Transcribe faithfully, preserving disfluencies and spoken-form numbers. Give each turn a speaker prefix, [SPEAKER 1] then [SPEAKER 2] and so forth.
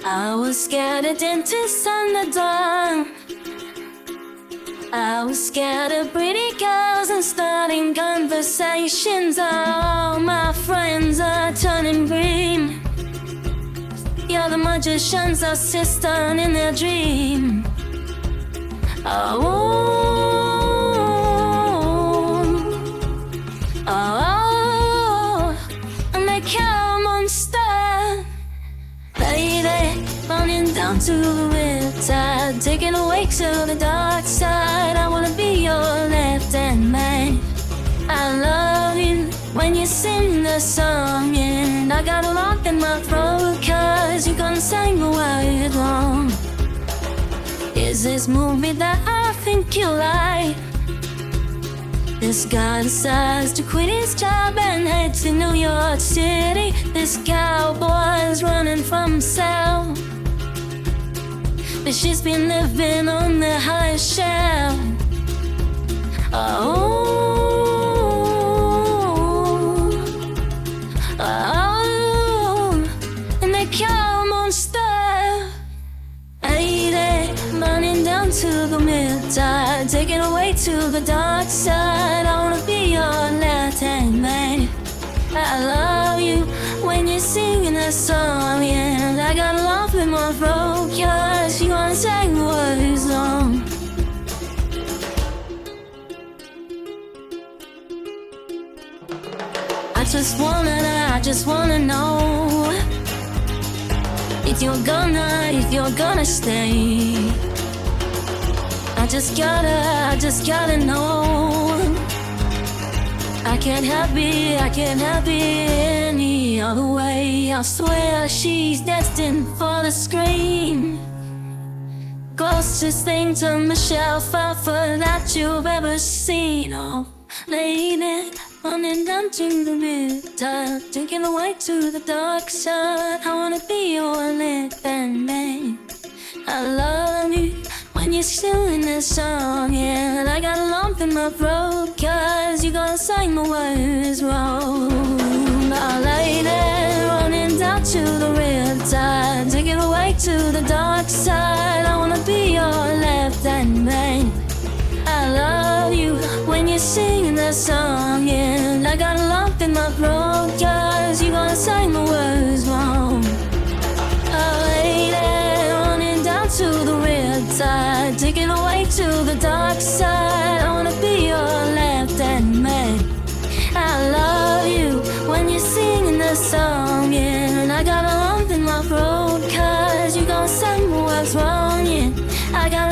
[SPEAKER 1] I was scared of dentists and the dark. I was scared of pretty girls and starting conversations. All my friends are turning green. You're the magician's assistant in their dream. Oh, oh, and they come on star. Lady, running down to the riptide, taking away to the dark side. I wanna be your left-hand man. I love you when you sing the song, and I got a lump in my throat, cause you gonna sing the word wrong. Is this movie that I think you like? This guy decides to quit his job and head to New York City. This cowboy's running from himself, but she's been living on the highest shelf. Oh, oh, and they come on style. Lady, running down to the mid-tide, taking away to the dark side. I wanna be your left-hand man. I love you when you're singing that song, and I got a lump in my throat, cause you gonna sing the words wrong. I just wanna, I just wanna know if you're gonna, if you're gonna stay. I just gotta, I just gotta know. I can't have it, I can't have it any other way. I swear she's destined for the screen. Closest thing to Michelle Pfeiffer that you've ever seen. Oh, lady, running down to the mid-tide, taking away to the dark side. I wanna be your left-hand man. I love you when you're singing that song, yeah. And I got a lump in my throat, cause you gonna sing the words wrong. Oh, lady, running down to the riptide, taking away to the dark side. I wanna be your left-hand man. I love you when you're singing that song, yeah. And I got a lump in my throat, cause you gonna sing the words wrong. Oh, lady, running down to the riptide, taking away to the dark side. I wanna be your left-hand man. I love you when you're singing that song, yeah. And I got a lump in my throat, cause you gonna sing the words wrong, yeah. I got